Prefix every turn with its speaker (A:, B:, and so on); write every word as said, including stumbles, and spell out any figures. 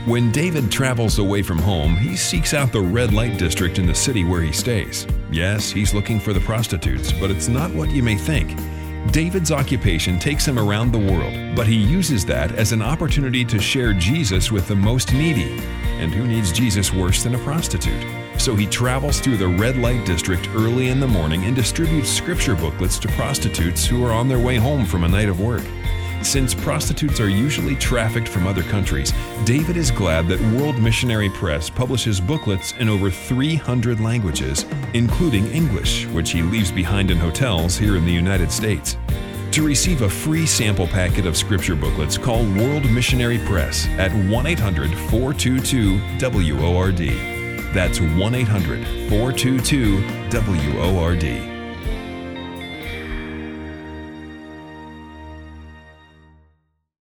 A: When David travels away from home, he seeks out the red light district in the city where he stays. Yes, he's looking for the prostitutes, but it's not what you may think. David's occupation takes him around the world, but he uses that as an opportunity to share Jesus with the most needy. And who needs Jesus worse than a prostitute? So he travels through the red light district early in the morning and distributes scripture booklets to prostitutes who are on their way home from a night of work. Since prostitutes are usually trafficked from other countries, David is glad that World Missionary Press publishes booklets in over three hundred languages, including English, which he leaves behind in hotels here in the United States. To receive a free sample packet of scripture booklets, call World Missionary Press at one eight hundred, four two two, W O R D. That's one eight hundred, four two two, W O R D.